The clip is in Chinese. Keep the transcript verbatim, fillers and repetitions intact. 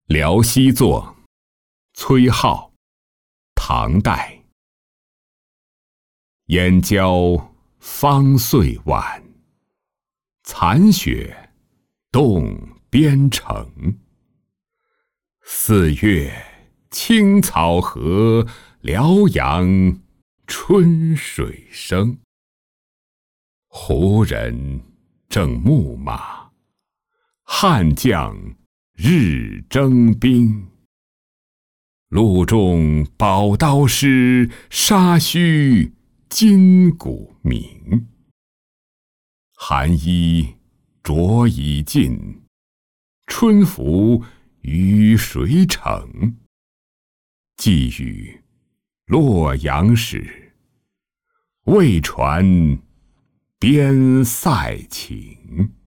辽西作，崔颢，唐代。燕郊芳岁晚，残雪动边城。四月青草合，辽阳春水生。胡人正牧马，汉将日征兵。路中宝刀失，沙须金鼓鸣。寒衣着已尽，春服与谁成？寄与洛阳使，未传边塞情。